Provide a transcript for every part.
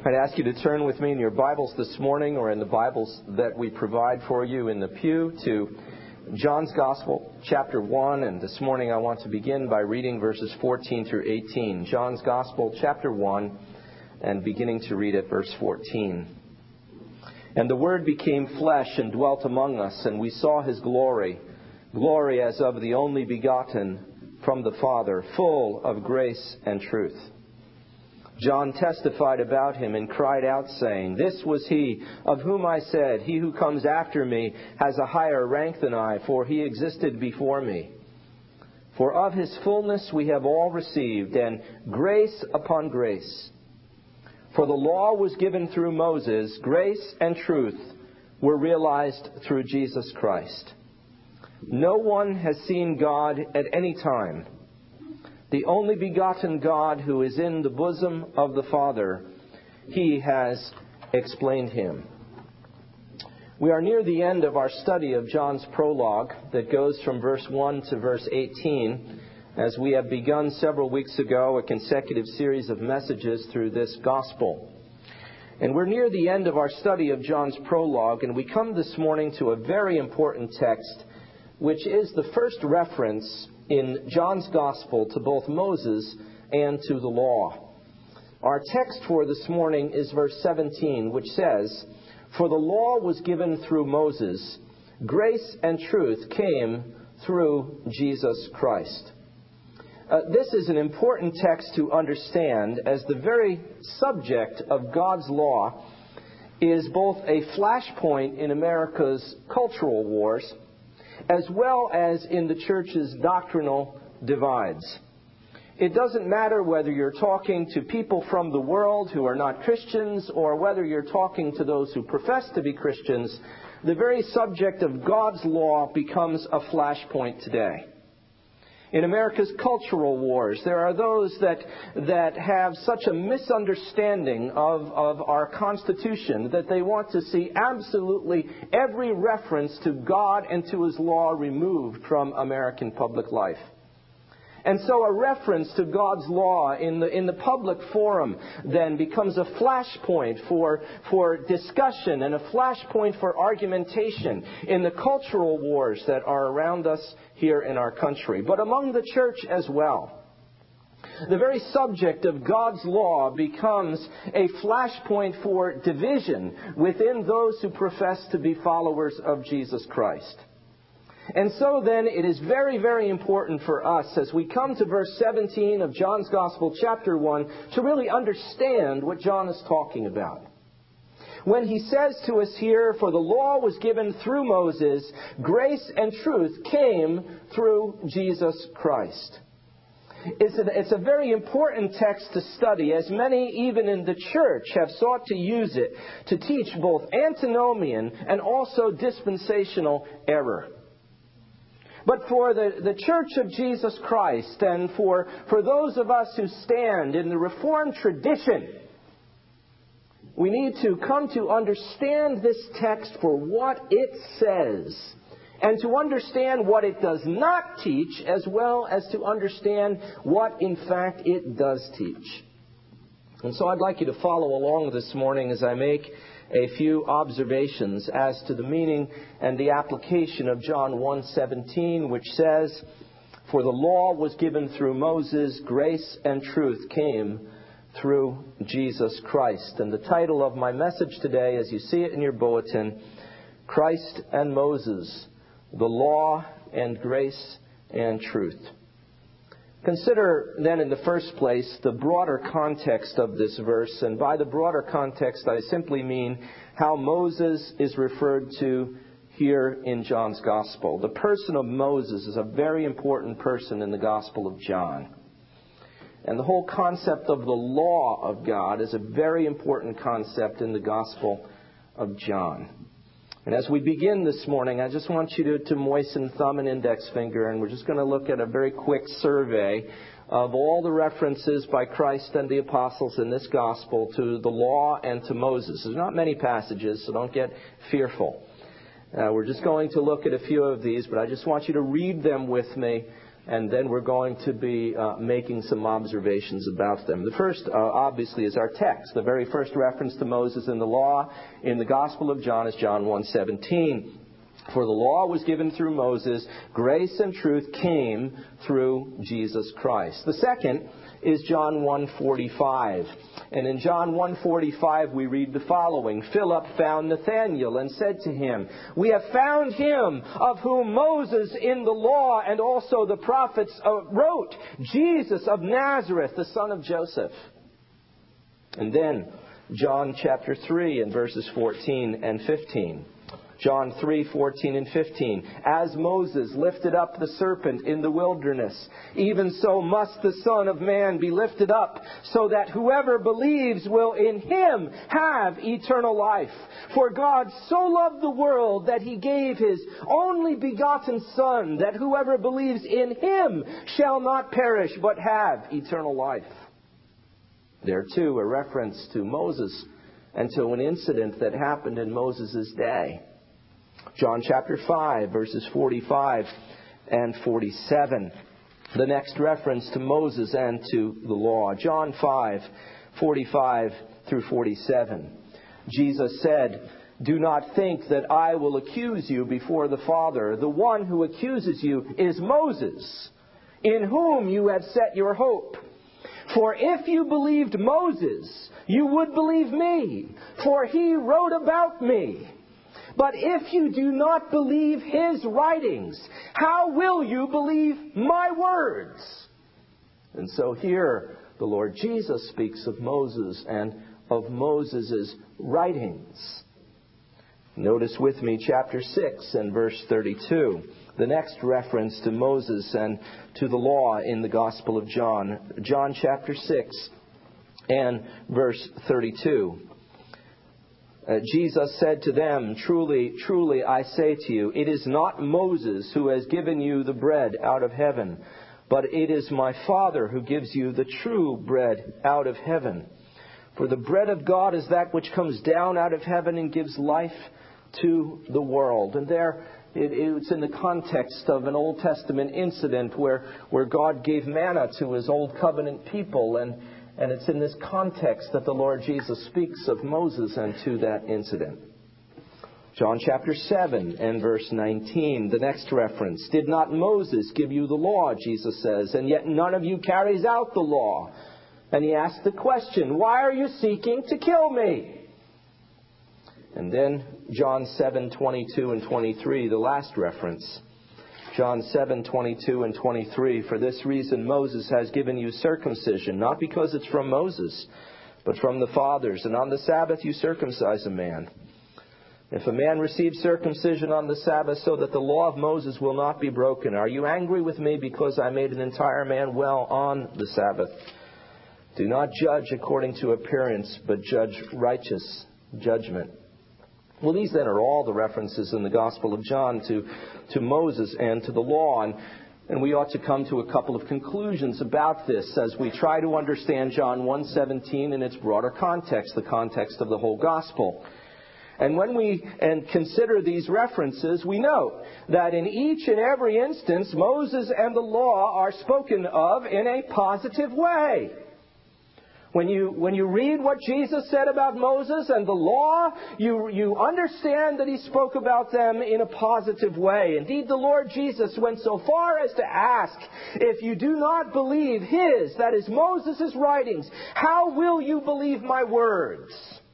I'd ask you to turn with me in your Bibles this morning, or in the Bibles that we provide for you in the pew, to John's Gospel, chapter 1. And this morning I want to begin by reading verses 14 through 18. John's Gospel, chapter 1, and beginning to read at verse 14. And the Word became flesh and dwelt among us, and we saw His glory, glory as of the only begotten from the Father, full of grace and truth. John testified about Him and cried out, saying, "This was He of whom I said, 'He who comes after me has a higher rank than I, for He existed before me.' For of His fullness we have all received, and grace upon grace. For the law was given through Moses, grace and truth were realized through Jesus Christ. No one has seen God at any time. The only begotten God who is in the bosom of the Father, He has explained Him." We are near the end of our study of John's prologue that goes from verse 1 to verse 18, as we have begun several weeks ago a consecutive series of messages through this gospel. And we're near the end of our study of John's prologue, and we come this morning to a very important text, which is the first reference in John's Gospel to both Moses and to the law. Our text for this morning is verse 17, which says, "For the law was given through Moses, grace and truth came through Jesus Christ." This is an important text to understand, as the very subject of God's law is both a flashpoint in America's cultural wars, as well as in the church's doctrinal divides. It doesn't matter whether you're talking to people from the world who are not Christians, or whether you're talking to those who profess to be Christians, the very subject of God's law becomes a flashpoint today. In America's cultural wars, there are those that have such a misunderstanding of our Constitution that they want to see absolutely every reference to God and to His law removed from American public life. And so a reference to God's law in the public forum then becomes a flashpoint for discussion and a flashpoint for argumentation in the cultural wars that are around us here in our country, but among the church as well. The very subject of God's law becomes a flashpoint for division within those who profess to be followers of Jesus Christ. And so then it is very, very important for us, as we come to verse 17 of John's Gospel, chapter 1, to really understand what John is talking about. When he says to us here, "For the law was given through Moses, grace and truth came through Jesus Christ." It's a very important text to study, as many even in the church have sought to use it to teach both antinomian and also dispensational error. But for the Church of Jesus Christ, and for those of us who stand in the Reformed tradition, we need to come to understand this text for what it says, and to understand what it does not teach, as well as to understand what, in fact, it does teach. And so I'd like you to follow along this morning as I make a few observations as to the meaning and the application of John 1:17, which says, "For the law was given through Moses, grace and truth came through Jesus Christ." And the title of my message today, as you see it in your bulletin, "Christ and Moses, the Law and Grace and Truth." Consider then in the first place the broader context of this verse. And by the broader context, I simply mean how Moses is referred to here in John's Gospel. The person of Moses is a very important person in the Gospel of John. And the whole concept of the law of God is a very important concept in the Gospel of John. And as we begin this morning, I just want you to moisten thumb and index finger, and we're just going to look at a very quick survey of all the references by Christ and the apostles in this gospel to the law and to Moses. There's not many passages, so don't get fearful. We're just going to look at a few of these, but I just want you to read them with me and then we're going to be making some observations about them. The first, obviously, is our text. The very first reference to Moses and the law in the Gospel of John is John 1:17. For the law was given through Moses, grace and truth came through Jesus Christ. The second is John 1:45. And in John 1:45 we read the following. Philip found Nathanael and said to him, "We have found him of whom Moses in the law and also the prophets wrote, Jesus of Nazareth, the son of Joseph." And then John chapter 3 and verses 14 and 15. John 3:14 and 15. As Moses lifted up the serpent in the wilderness, even so must the Son of Man be lifted up, so that whoever believes will in him have eternal life. For God so loved the world that he gave his only begotten Son, that whoever believes in him shall not perish but have eternal life. There too a reference to Moses and to an incident that happened in Moses' day. John chapter 5, verses 45 and 47. The next reference to Moses and to the law. John 5, 45 through 47. Jesus said, "Do not think that I will accuse you before the Father. The one who accuses you is Moses, in whom you have set your hope. For if you believed Moses, you would believe me, for he wrote about me. But if you do not believe his writings, how will you believe my words?" And so here the Lord Jesus speaks of Moses and of Moses' writings. Notice with me chapter 6 and verse 32. The next reference to Moses and to the law in the Gospel of John. John chapter 6 and verse 32. Jesus said to them, "Truly, truly, I say to you, it is not Moses who has given you the bread out of heaven, but it is my Father who gives you the true bread out of heaven. For the bread of God is that which comes down out of heaven and gives life to the world." And there, it's in the context of an Old Testament incident where God gave manna to his Old Covenant people, and it's in this context that the Lord Jesus speaks of Moses and to that incident. John chapter 7 and verse 19, the next reference. "Did not Moses give you the law," Jesus says, "and yet none of you carries out the law?" And he asked the question, "Why are you seeking to kill me?" And then John 7:22 and 23, the last reference. John 7:22 and 23, "For this reason Moses has given you circumcision, not because it's from Moses, but from the fathers. And on the Sabbath you circumcise a man. If a man receives circumcision on the Sabbath, so that the law of Moses will not be broken, are you angry with me because I made an entire man well on the Sabbath? Do not judge according to appearance, but judge righteous judgment." Well, these then are all the references in the Gospel of John to Moses and to the law. And we ought to come to a couple of conclusions about this as we try to understand John 1:17 in its broader context, the context of the whole Gospel. And when we consider these references, we note that in each and every instance, Moses and the law are spoken of in a positive way. When you read what Jesus said about Moses and the law, you understand that he spoke about them in a positive way. Indeed, the Lord Jesus went so far as to ask, "If you do not believe his," that is Moses' writings, "how will you believe my words?"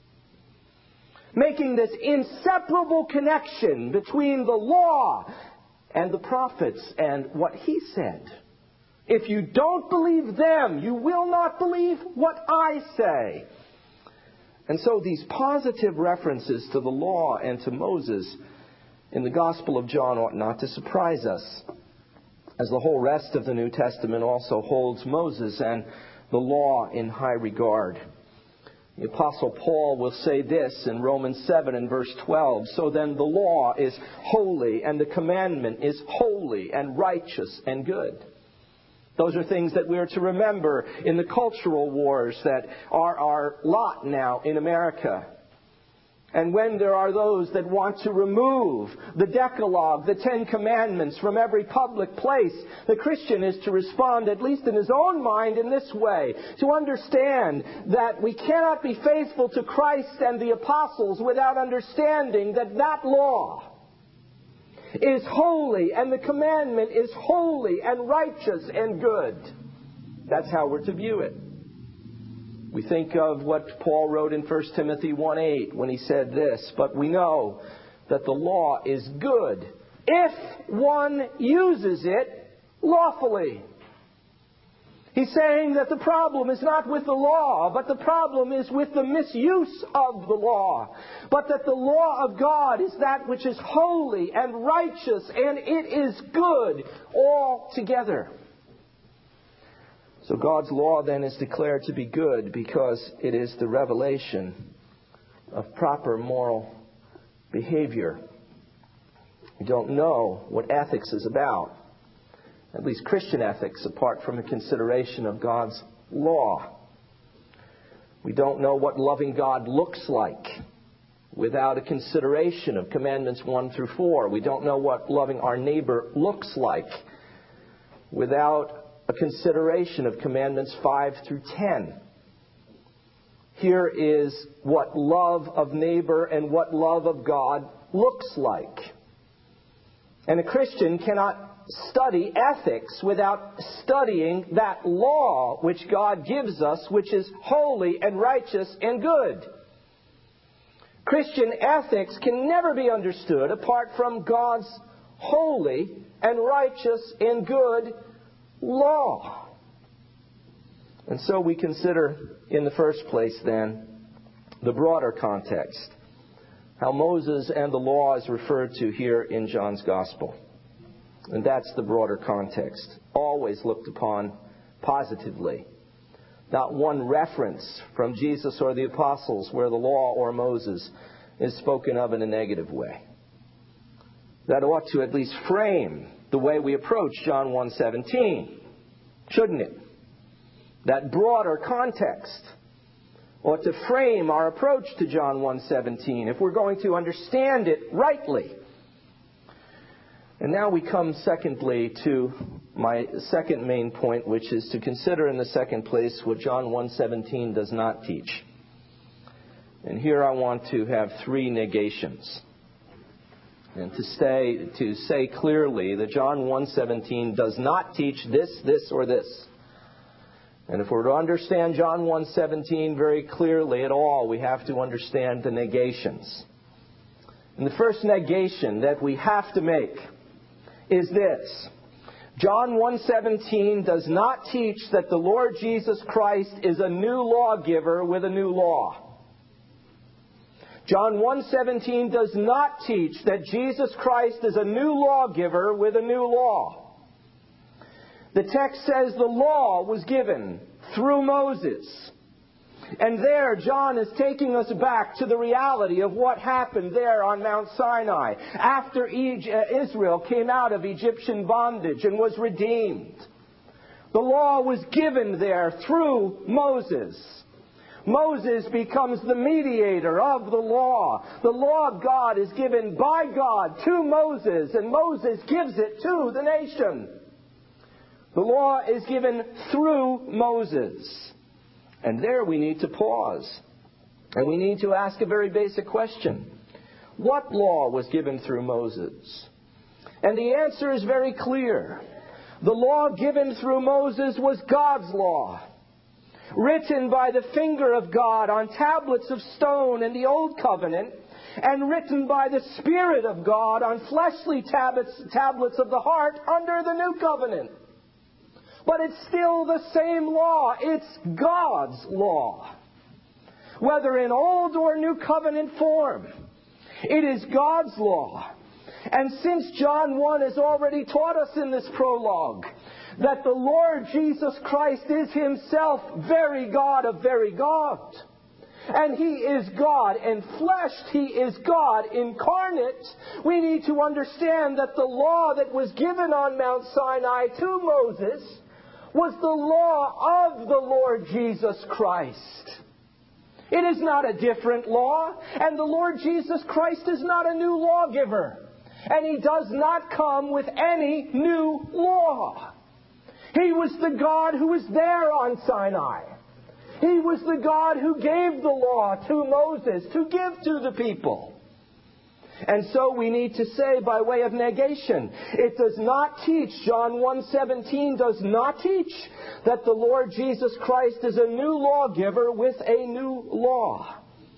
Making this inseparable connection between the law and the prophets and what he said. If you don't believe them, you will not believe what I say. And so these positive references to the law and to Moses in the Gospel of John ought not to surprise us, as the whole rest of the New Testament also holds Moses and the law in high regard. The Apostle Paul will say this in Romans 7 and verse 12, "So then the law is holy, and the commandment is holy and righteous and good." Those are things that we are to remember in the cultural wars that are our lot now in America. And when there are those that want to remove the Decalogue, the Ten Commandments, from every public place, the Christian is to respond, at least in his own mind, in this way. To understand that we cannot be faithful to Christ and the apostles without understanding that that law is holy and the commandment is holy and righteous and good. That's how we're to view it. We think of what Paul wrote in 1 Timothy 1:8 when he said this, "But we know that the law is good if one uses it lawfully." He's saying that the problem is not with the law, but the problem is with the misuse of the law. But that the law of God is that which is holy and righteous, and it is good altogether. So God's law then is declared to be good because it is the revelation of proper moral behavior. We don't know what ethics is about, at least Christian ethics, apart from a consideration of God's law. We don't know what loving God looks like without a consideration of Commandments 1 through 4. We don't know what loving our neighbor looks like without a consideration of Commandments 5 through 10. Here is what love of neighbor and what love of God looks like. And a Christian cannot study ethics without studying that law which God gives us, which is holy and righteous and good. Christian ethics can never be understood apart from God's holy and righteous and good law. And so we consider in the first place then the broader context, how Moses and the law is referred to here in John's Gospel. And that's the broader context, always looked upon positively. Not one reference from Jesus or the apostles where the law or Moses is spoken of in a negative way. That ought to at least frame the way we approach John 1:17, shouldn't it? That broader context ought to frame our approach to John 1:17 if we're going to understand it rightly. And now we come secondly to my second main point, which is to consider in the second place what John 1:17 does not teach. And here I want to have three negations. And to say clearly that John 1:17 does not teach this, or this. And if we're to understand John 1:17 very clearly at all, we have to understand the negations. And the first negation that we have to make is this. John 1:17 does not teach that the Lord Jesus Christ is a new lawgiver with a new law. John 1:17 does not teach that Jesus Christ is a new lawgiver with a new law. The text says the law was given through Moses. And there, John is taking us back to the reality of what happened there on Mount Sinai after Israel came out of Egyptian bondage and was redeemed. The law was given there through Moses. Moses becomes the mediator of the law. The law of God is given by God to Moses, and Moses gives it to the nation. The law is given through Moses. And there we need to pause. And we need to ask a very basic question. What law was given through Moses? And the answer is very clear. The law given through Moses was God's law, written by the finger of God on tablets of stone in the Old Covenant, and written by the Spirit of God on fleshly tablets of the heart under the New Covenant. But it's still the same law. It's God's law. Whether in Old or New Covenant form, it is God's law. And since John 1 has already taught us in this prologue that the Lord Jesus Christ is Himself very God of very God, and He is God enfleshed, He is God incarnate, we need to understand that the law that was given on Mount Sinai to Moses was the law of the Lord Jesus Christ. It is not a different law. And the Lord Jesus Christ is not a new lawgiver. And He does not come with any new law. He was the God who was there on Sinai. He was the God who gave the law to Moses to give to the people. And so we need to say by way of negation, it does not teach, John 1:17 does not teach that the Lord Jesus Christ is a new lawgiver with a new law.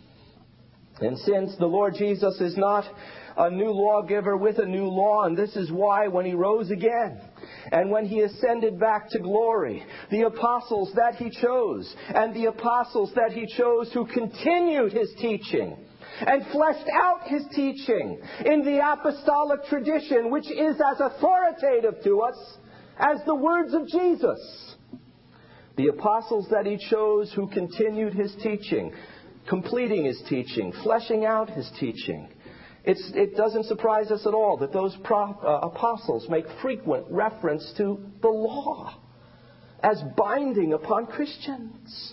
And since the Lord Jesus is not a new lawgiver with a new law, and this is why when He rose again, and when He ascended back to glory, the apostles that He chose, and the apostles that He chose who continued His teaching, and fleshed out His teaching in the apostolic tradition, which is as authoritative to us as the words of Jesus. The apostles that He chose who continued His teaching, completing His teaching, fleshing out His teaching. It doesn't surprise us at all that those apostles make frequent reference to the law as binding upon Christians.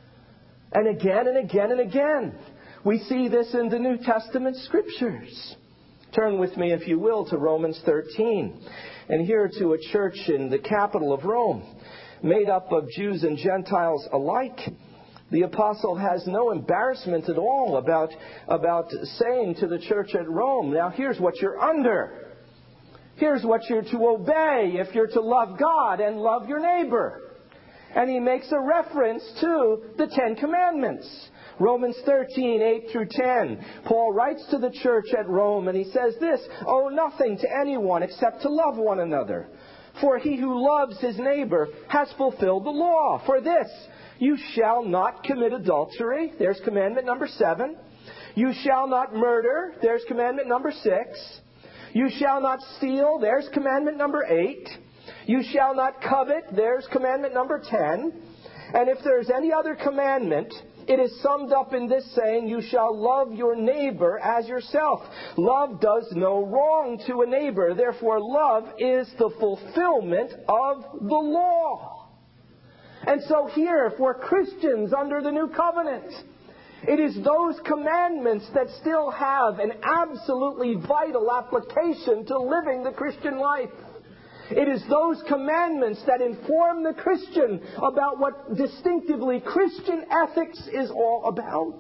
And again and again and again, we see this in the New Testament Scriptures. Turn with me, if you will, to Romans 13. And here to a church in the capital of Rome, made up of Jews and Gentiles alike. The apostle has no embarrassment at all about saying to the church at Rome, now here's what you're under. Here's what you're to obey if you're to love God and love your neighbor. And he makes a reference to the Ten Commandments. Romans 13, 8 through 10. Paul writes to the church at Rome and he says this, owe nothing to anyone except to love one another. For he who loves his neighbor has fulfilled the law. For this, you shall not commit adultery. There's commandment number 7. You shall not murder. There's commandment number 6. You shall not steal. There's commandment number 8. You shall not covet. There's commandment number 10. And if there's any other commandment, it is summed up in this saying, you shall love your neighbor as yourself. Love does no wrong to a neighbor. Therefore, love is the fulfillment of the law. And so here, for Christians under the new covenant, it is those commandments that still have an absolutely vital application to living the Christian life. It is those commandments that inform the Christian about what distinctively Christian ethics is all about.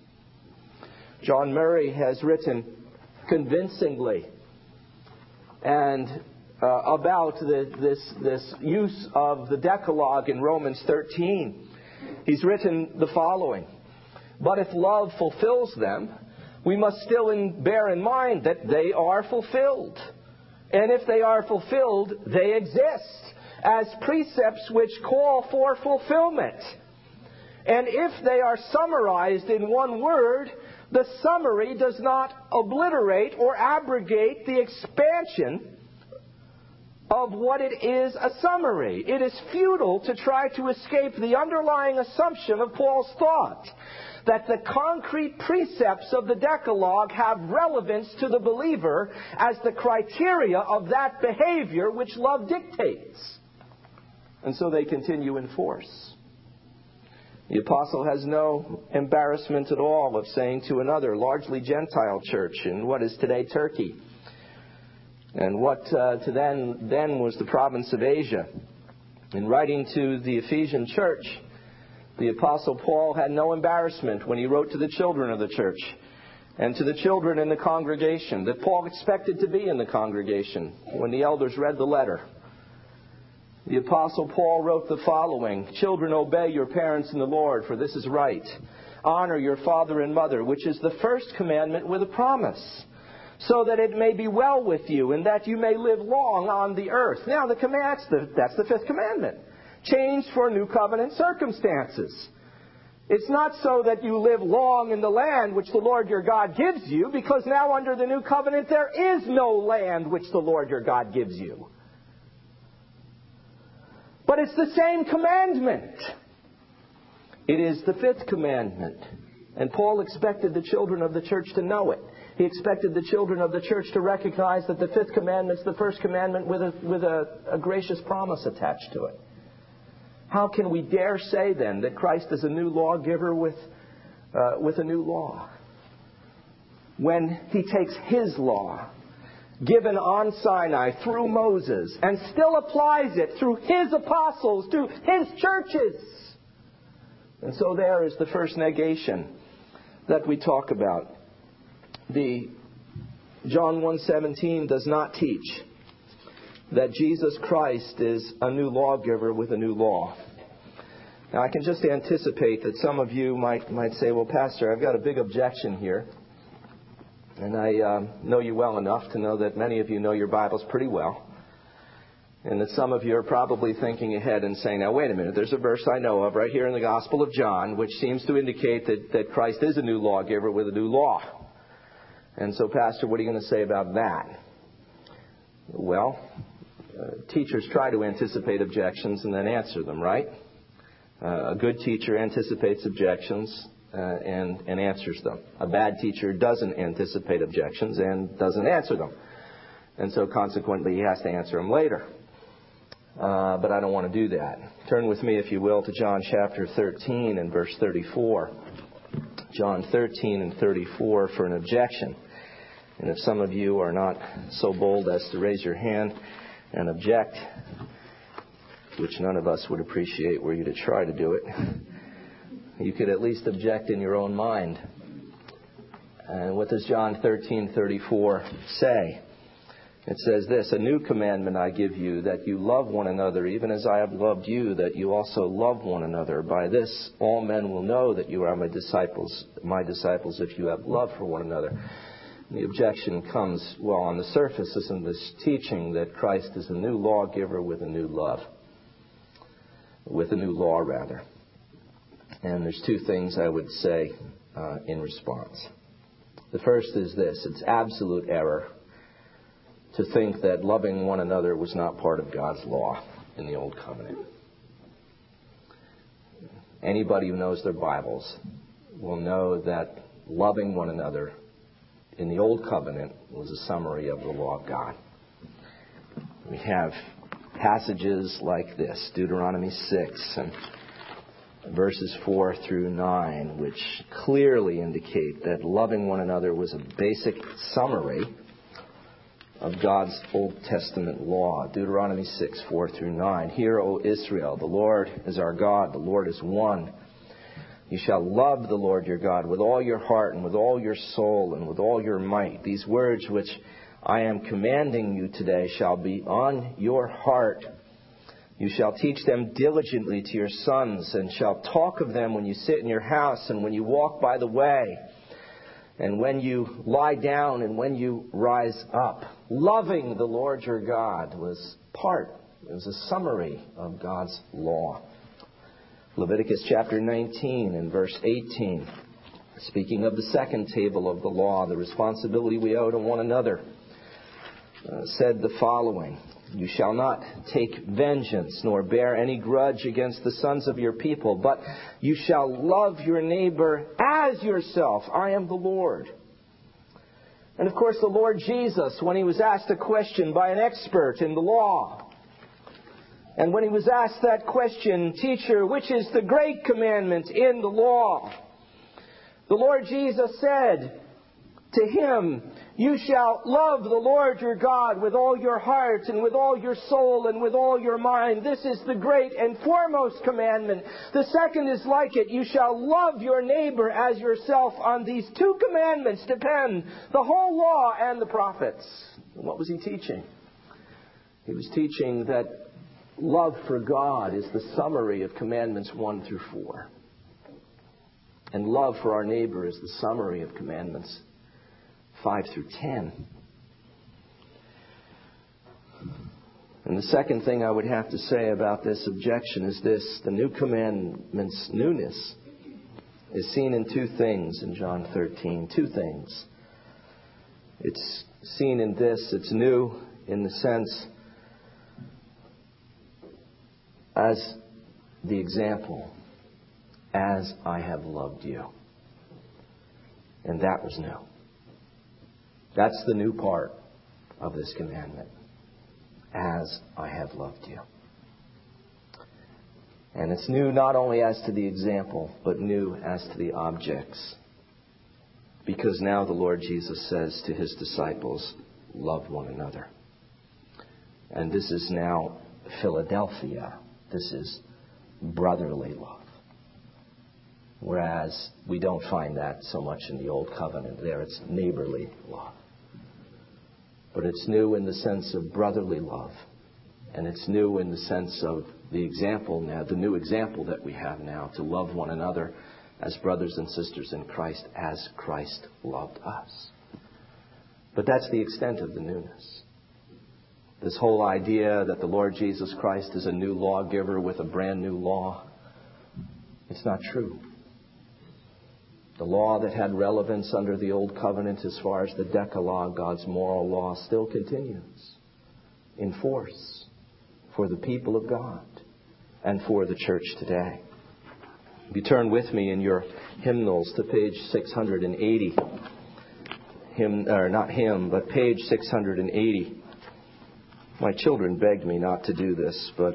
John Murray has written convincingly and about this use of the Decalogue in Romans 13. He's written the following. But if love fulfills them, we must still bear in mind that they are fulfilled. And if they are fulfilled, they exist as precepts which call for fulfillment. And if they are summarized in one word, the summary does not obliterate or abrogate the expansion of what it is a summary. It is futile to try to escape the underlying assumption of Paul's thought, that the concrete precepts of the Decalogue have relevance to the believer as the criteria of that behavior which love dictates. And so they continue in force. The apostle has no embarrassment at all of saying to another largely Gentile church in what is today Turkey, and what to then was the province of Asia, in writing to the Ephesian church, the Apostle Paul had no embarrassment when he wrote to the children of the church and to the children in the congregation that Paul expected to be in the congregation when the elders read the letter. The Apostle Paul wrote the following, children, obey your parents in the Lord, for this is right. Honor your father and mother, which is the first commandment with a promise, so that it may be well with you and that you may live long on the earth. Now, that's the fifth commandment. Changed for new covenant circumstances. It's not so that you live long in the land which the Lord your God gives you, because now under the new covenant there is no land which the Lord your God gives you. But it's the same commandment. It is the fifth commandment. And Paul expected the children of the church to know it. He expected the children of the church to recognize that the fifth commandment is the first commandment with a gracious promise attached to it. How can we dare say then that Christ is a new lawgiver with with a new law. When He takes His law, given on Sinai through Moses, and still applies it through His apostles to His churches. And so there is the first negation that we talk about. The John 1:17 does not teach that Jesus Christ is a new lawgiver with a new law. Now, I can just anticipate that some of you might say, well, Pastor, I've got a big objection here. And I know you well enough to know that many of you know your Bibles pretty well. And that some of you are probably thinking ahead and saying, now, wait a minute, there's a verse I know of right here in the Gospel of John, which seems to indicate that Christ is a new lawgiver with a new law. And so, Pastor, what are you going to say about that? Well, teachers try to anticipate objections and then answer them, right? A good teacher anticipates objections and answers them. A bad teacher doesn't anticipate objections and doesn't answer them. And so consequently, he has to answer them later. But I don't want to do that. Turn with me, if you will, to John chapter 13 and verse 34. John 13 and 34 for an objection. And if some of you are not so bold as to raise your hand and object, which none of us would appreciate were you to try to do it, you could at least object in your own mind. And what does John 13:34 say? It says this, a new commandment I give you, that you love one another, even as I have loved you, that you also love one another. By this all men will know that you are my disciples, if you have love for one another. The objection comes, well, on the surface isn't this teaching that Christ is a new lawgiver with a new love. With a new law, rather. And there's two things I would say in response. The first is this. It's absolute error to think that loving one another was not part of God's law in the Old Covenant. Anybody who knows their Bibles will know that loving one another in the Old Covenant was a summary of the law of God. We have passages like this, Deuteronomy 6 and verses 4 through 9, which clearly indicate that loving one another was a basic summary of God's Old Testament law. Deuteronomy 6, 4 through 9. Hear, O Israel, the Lord is our God, the Lord is one. You shall love the Lord your God with all your heart and with all your soul and with all your might. These words which I am commanding you today shall be on your heart. You shall teach them diligently to your sons, and shall talk of them when you sit in your house and when you walk by the way, and when you lie down and when you rise up. Loving the Lord your God was a summary of God's law. Leviticus chapter 19 and verse 18, speaking of the second table of the law, the responsibility we owe to one another, said the following, you shall not take vengeance nor bear any grudge against the sons of your people, but you shall love your neighbor as yourself. I am the Lord. And of course, the Lord Jesus, when he was asked a question by an expert in the law, and when he was asked that question, teacher, which is the great commandment in the law? The Lord Jesus said to him, you shall love the Lord your God with all your heart and with all your soul and with all your mind. This is the great and foremost commandment. The second is like it. You shall love your neighbor as yourself. On these two commandments depend the whole law and the prophets. And what was he teaching? He was teaching that love for God is the summary of commandments 1 through 4. And love for our neighbor is the summary of commandments 5 through 10. And the second thing I would have to say about this objection is this. The new commandment's newness is seen in two things in John 13. Two things. It's seen in this. It's new in the sense as the example, as I have loved you. And that was new. That's the new part of this commandment. As I have loved you. And it's new not only as to the example, but new as to the objects. Because now the Lord Jesus says to his disciples, love one another. And this is now Philadelphia. This is brotherly love. Whereas we don't find that so much in the Old Covenant. There it's neighborly love. But it's new in the sense of brotherly love. And it's new in the sense of the example now, the new example that we have now, to love one another as brothers and sisters in Christ, as Christ loved us. But that's the extent of the newness. This whole idea that the Lord Jesus Christ is a new lawgiver with a brand new law, it's not true. The law that had relevance under the Old Covenant as far as the Decalogue, God's moral law, still continues in force for the people of God and for the church today. If you turn with me in your hymnals to page 680, page 680. My children begged me not to do this, but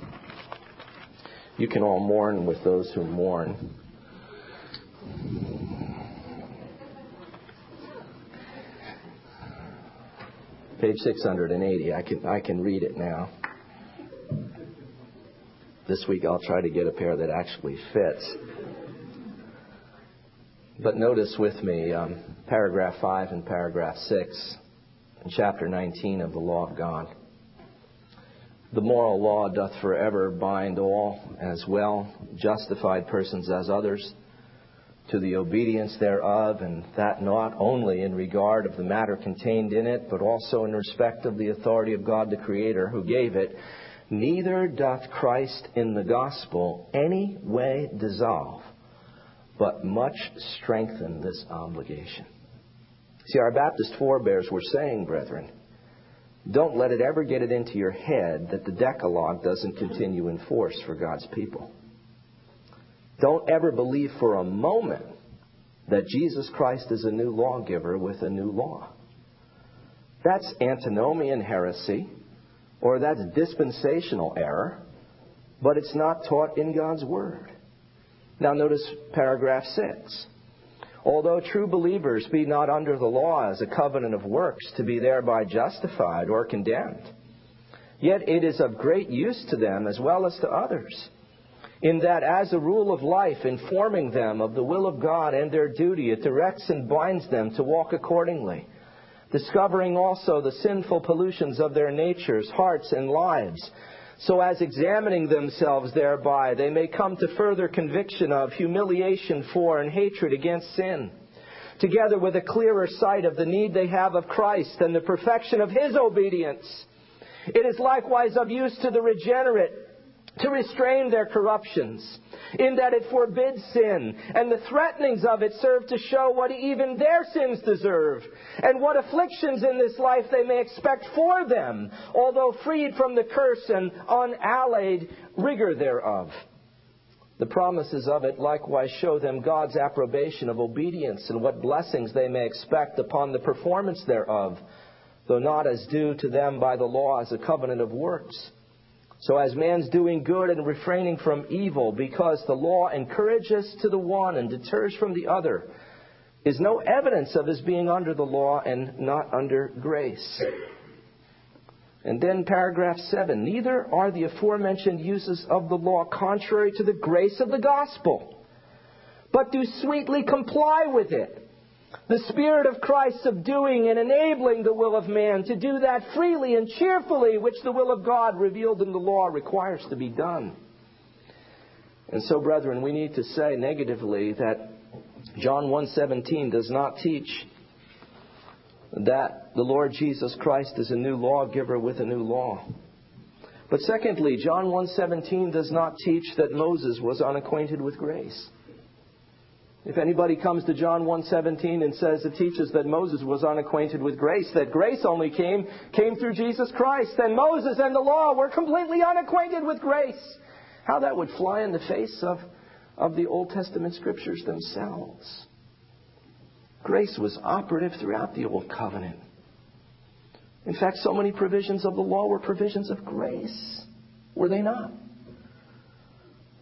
you can all mourn with those who mourn. Page 680. I can read it now. This week I'll try to get a pair that actually fits. But notice with me paragraph 5 and paragraph 6 in chapter 19 of the Law of God. The moral law doth forever bind all, as well justified persons as others, to the obedience thereof, and that not only in regard of the matter contained in it, but also in respect of the authority of God the Creator who gave it. Neither doth Christ in the gospel any way dissolve, but much strengthen this obligation. See, our Baptist forebears were saying, brethren, don't let it ever get it into your head that the Decalogue doesn't continue in force for God's people. Don't ever believe for a moment that Jesus Christ is a new lawgiver with a new law. That's antinomian heresy, or that's dispensational error, but it's not taught in God's Word. Now notice paragraph 6. Although true believers be not under the law as a covenant of works to be thereby justified or condemned, yet it is of great use to them as well as to others, in that as a rule of life, informing them of the will of God and their duty, it directs and binds them to walk accordingly, discovering also the sinful pollutions of their natures, hearts, and lives, so as examining themselves thereby, they may come to further conviction of, humiliation for, and hatred against sin, together with a clearer sight of the need they have of Christ and the perfection of His obedience. It is likewise of use to the regenerate to restrain their corruptions, in that it forbids sin, and the threatenings of it serve to show what even their sins deserve, and what afflictions in this life they may expect for them, although freed from the curse and unallayed rigor thereof. The promises of it likewise show them God's approbation of obedience, and what blessings they may expect upon the performance thereof, though not as due to them by the law as a covenant of works. So as man's doing good and refraining from evil, because the law encourages to the one and deters from the other, is no evidence of his being under the law and not under grace. And then paragraph 7, neither are the aforementioned uses of the law contrary to the grace of the gospel, but do sweetly comply with it, the Spirit of Christ subduing and enabling the will of man to do that freely and cheerfully which the will of God revealed in the law requires to be done. And so, brethren, we need to say negatively that John 1:17 does not teach that the Lord Jesus Christ is a new lawgiver with a new law. But secondly, John 1:17 does not teach that Moses was unacquainted with grace. If anybody comes to John 1:17 and says it teaches that Moses was unacquainted with grace, that grace only came through Jesus Christ, then Moses and the law were completely unacquainted with grace. How that would fly in the face of the Old Testament Scriptures themselves. Grace was operative throughout the Old Covenant. In fact, so many provisions of the law were provisions of grace. Were they not?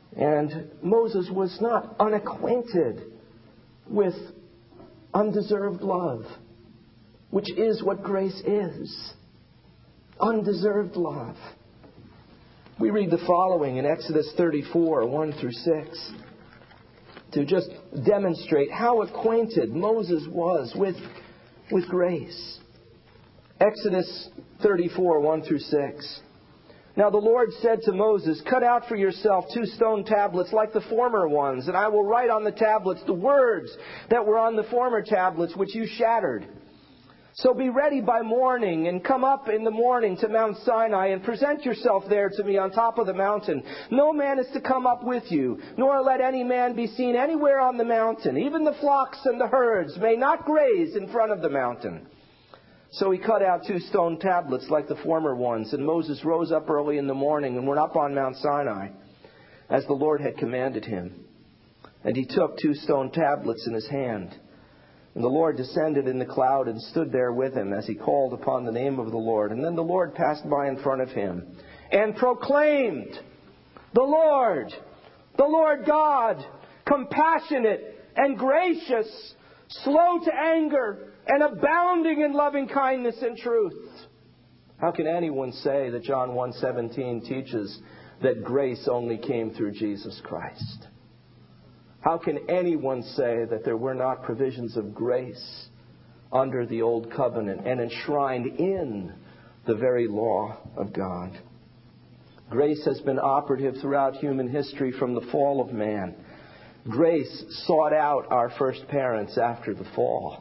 And Moses was not unacquainted with undeserved love, which is what grace is. Undeserved love. We read the following in Exodus 34, 1 through 6, to just demonstrate how acquainted Moses was with grace. Exodus 34, 1 through 6. Now the Lord said to Moses, "Cut out for yourself 2 stone tablets like the former ones, and I will write on the tablets the words that were on the former tablets which you shattered. So be ready by morning and come up in the morning to Mount Sinai and present yourself there to me on top of the mountain. No man is to come up with you, nor let any man be seen anywhere on the mountain. Even the flocks and the herds may not graze in front of the mountain." So he cut out 2 stone tablets like the former ones, and Moses rose up early in the morning and went up on Mount Sinai, as the Lord had commanded him. And he took 2 stone tablets in his hand. And the Lord descended in the cloud and stood there with him as he called upon the name of the Lord. And then the Lord passed by in front of him and proclaimed, the Lord God, compassionate and gracious, slow to anger, and abounding in loving kindness and truth." How can anyone say that John 1:17 teaches that grace only came through Jesus Christ? How can anyone say that there were not provisions of grace under the old covenant and enshrined in the very law of God? Grace has been operative throughout human history from the fall of man. Grace sought out our first parents after the fall.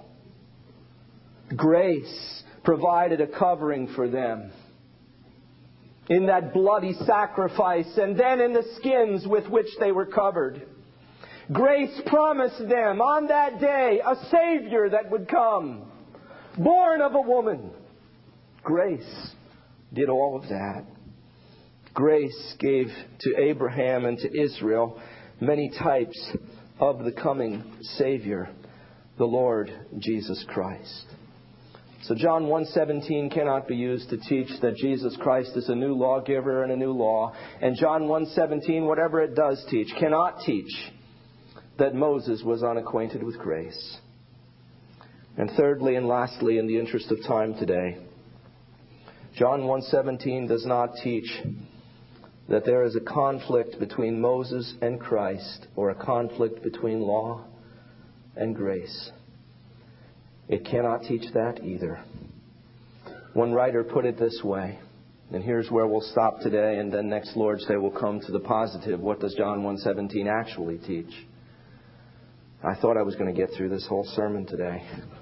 Grace provided a covering for them in that bloody sacrifice and then in the skins with which they were covered. Grace promised them on that day a Savior that would come, born of a woman. Grace did all of that. Grace gave to Abraham and to Israel many types of the coming Savior, the Lord Jesus Christ. So John 1:17 cannot be used to teach that Jesus Christ is a new lawgiver and a new law. And John 1:17, whatever it does teach, cannot teach that Moses was unacquainted with grace. And thirdly and lastly, in the interest of time today, John 1:17 does not teach that there is a conflict between Moses and Christ, or a conflict between law and grace. It cannot teach that either. One writer put it this way, and here's where we'll stop today, and then next Lord's Day we'll come to the positive. What does John 1:17 actually teach? I thought I was going to get through this whole sermon today,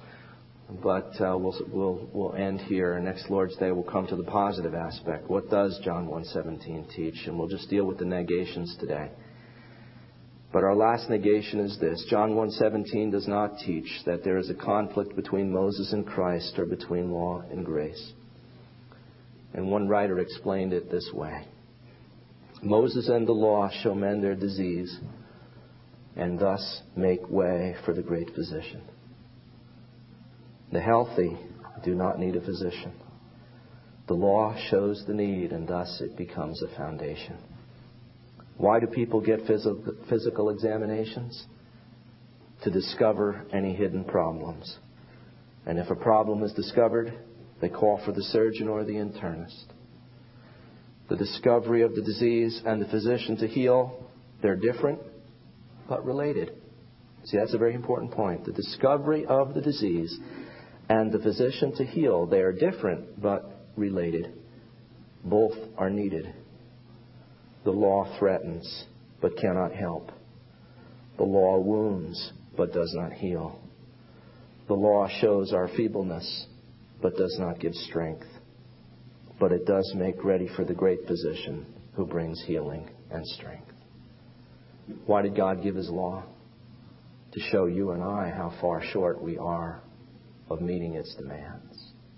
but we'll end here, and next Lord's Day we'll come to the positive aspect. What does John 1:17 teach? And we'll just deal with the negations today. But our last negation is this. John 1:17 does not teach that there is a conflict between Moses and Christ, or between law and grace. And one writer explained it this way. Moses and the law show men their disease and thus make way for the great physician. The healthy do not need a physician. The law shows the need, and thus it becomes a foundation. Why do people get physical examinations? To discover any hidden problems. And if a problem is discovered, they call for the surgeon or the internist. The discovery of the disease and the physician to heal, they're different but related. See, that's a very important point. The discovery of the disease and the physician to heal, they are different but related. Both are needed. The law threatens, but cannot help. The law wounds, but does not heal. The law shows our feebleness, but does not give strength. But it does make ready for the great physician who brings healing and strength. Why did God give His law? To show you and I how far short we are of meeting its demands.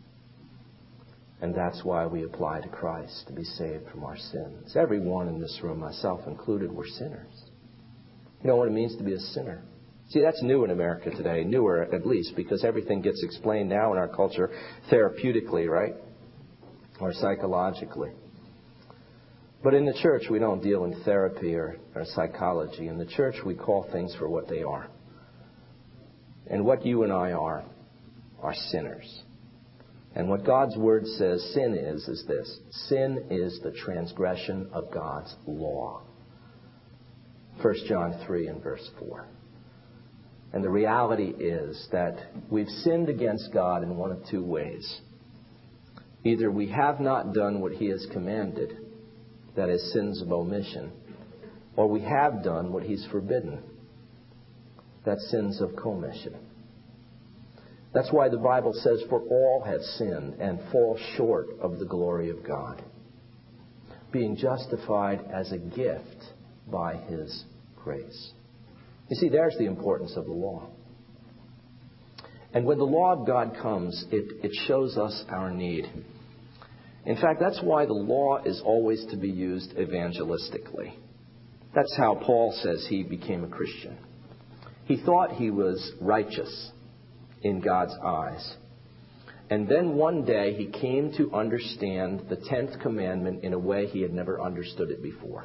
And that's why we apply to Christ to be saved from our sins. Everyone in this room, myself included, we're sinners. You know what it means to be a sinner? See, that's new in America today. Newer, at least, because everything gets explained now in our culture therapeutically, right? Or psychologically. But in the church, we don't deal in therapy or psychology. In the church, we call things for what they are. And what you and I are sinners. And what God's Word says sin is this. Sin is the transgression of God's law. 1 John 3 and verse 4. And the reality is that we've sinned against God in one of two ways. Either we have not done what He has commanded, that is sins of omission, or we have done what He's forbidden, that's sins of commission. That's why the Bible says, for all have sinned and fall short of the glory of God, being justified as a gift by His grace. You see, there's the importance of the law. And when the law of God comes, it shows us our need. In fact, that's why the law is always to be used evangelistically. That's how Paul says he became a Christian. He thought he was righteous in God's eyes. And then one day he came to understand the 10th commandment in a way he had never understood it before.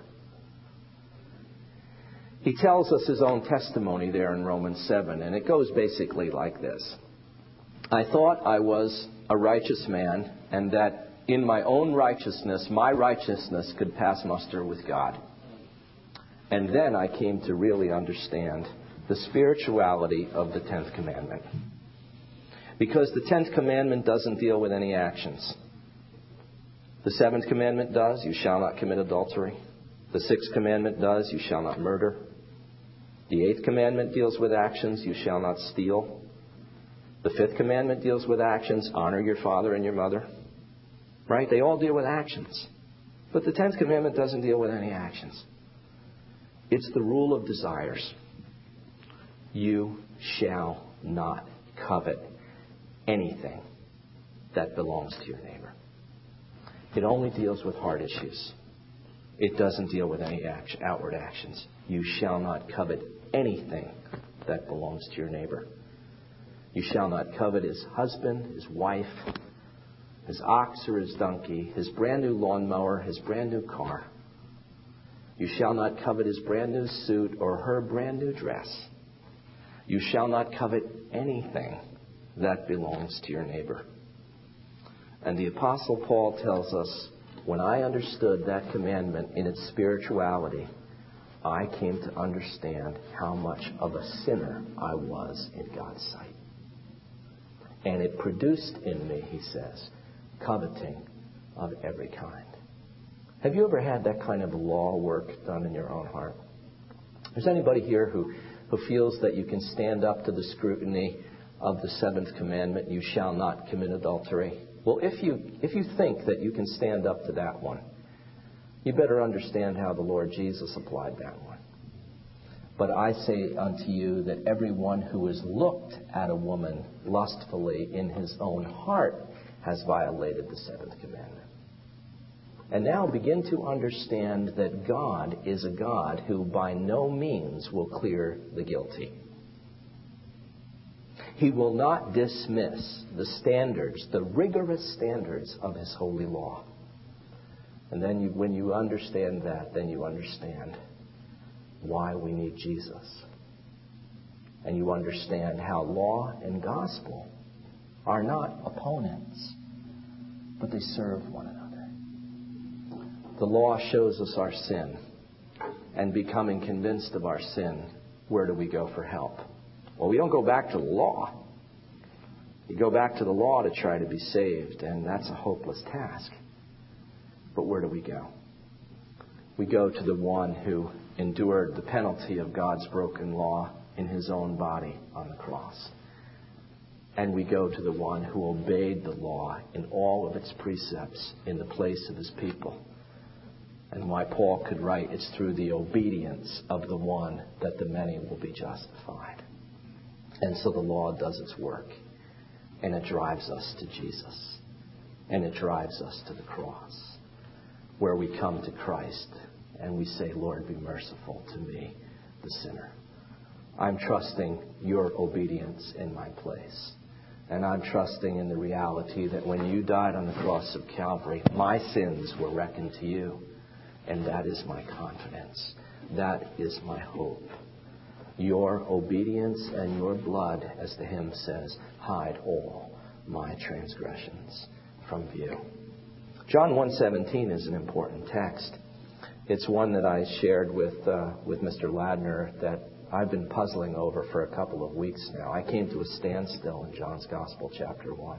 He tells us his own testimony there in Romans 7, and it goes basically like this. I thought I was a righteous man, and that in my own righteousness, my righteousness could pass muster with God. And then I came to really understand the spirituality of the 10th commandment. Because the 10th commandment doesn't deal with any actions. The 7th commandment does, you shall not commit adultery. The 6th commandment does, you shall not murder. The 8th commandment deals with actions, you shall not steal. The 5th commandment deals with actions, honor your father and your mother. Right? They all deal with actions. But the 10th commandment doesn't deal with any actions. It's the rule of desires. You shall not covet anything that belongs to your neighbor. It only deals with heart issues. It doesn't deal with any outward actions. You shall not covet anything that belongs to your neighbor. You shall not covet his husband, his wife, his ox or his donkey, his brand new lawnmower, his brand new car. You shall not covet his brand new suit or her brand new dress. You shall not covet anything that belongs to your neighbor. And the Apostle Paul tells us, when I understood that commandment in its spirituality, I came to understand how much of a sinner I was in God's sight. And it produced in me, he says, coveting of every kind. Have you ever had that kind of law work done in your own heart? Is anybody here who feels that you can stand up to the scrutiny of the 7th commandment, you shall not commit adultery? Well, if you think that you can stand up to that one, you better understand how the Lord Jesus applied that one. But I say unto you that everyone who has looked at a woman lustfully in his own heart has violated the 7th commandment. And now begin to understand that God is a God who by no means will clear the guilty. He will not dismiss the standards, the rigorous standards of His holy law. And then when you understand that, then you understand why we need Jesus. And you understand how law and gospel are not opponents, but they serve one another. The law shows us our sin. And becoming convinced of our sin, where do we go for help? Well, we don't go back to the law. You go back to the law to try to be saved, and that's a hopeless task. But where do we go? We go to the one who endured the penalty of God's broken law in His own body on the cross. And we go to the one who obeyed the law in all of its precepts in the place of His people. And why Paul could write, it's through the obedience of the one that the many will be justified. And so the law does its work. And it drives us to Jesus. And it drives us to the cross, where we come to Christ and we say, Lord, be merciful to me, the sinner. I'm trusting your obedience in my place. And I'm trusting in the reality that when you died on the cross of Calvary, my sins were reckoned to you. And that is my confidence. That is my hope. Your obedience and your blood, as the hymn says, hide all my transgressions from view. John 1:17 is an important text. It's one that I shared with Mr. Ladner that I've been puzzling over for a couple of weeks now. I came to a standstill in John's Gospel, chapter 1.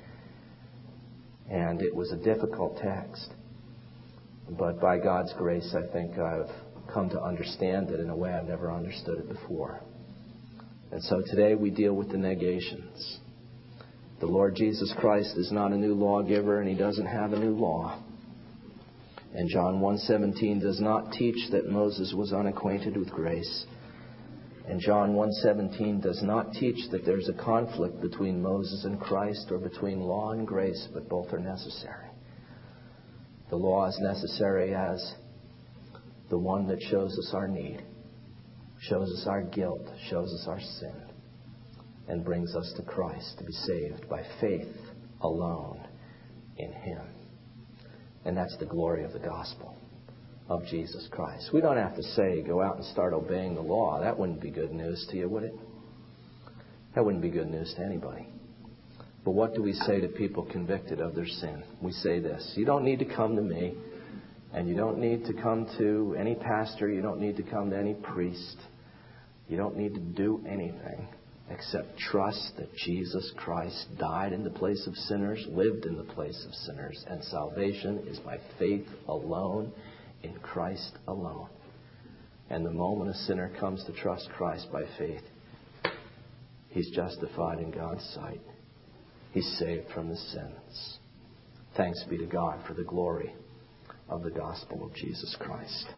And it was a difficult text. But by God's grace, I think I've come to understand it in a way I've never understood it before. And so today we deal with the negations. The Lord Jesus Christ is not a new lawgiver, and he doesn't have a new law. And John 1:17 does not teach that Moses was unacquainted with grace. And John 1:17 does not teach that there's a conflict between Moses and Christ or between law and grace, but both are necessary. The law is necessary as the one that shows us our need, shows us our guilt, shows us our sin, and brings us to Christ to be saved by faith alone in him. And that's the glory of the gospel of Jesus Christ. We don't have to say, go out and start obeying the law. That wouldn't be good news to you, would it? That wouldn't be good news to anybody. But what do we say to people convicted of their sin? We say this: you don't need to come to me, and you don't need to come to any pastor. You don't need to come to any priest. You don't need to do anything except trust that Jesus Christ died in the place of sinners, lived in the place of sinners, and salvation is by faith alone, in Christ alone. And the moment a sinner comes to trust Christ by faith, he's justified in God's sight. He's saved from his sins. Thanks be to God for the glory of the gospel of Jesus Christ.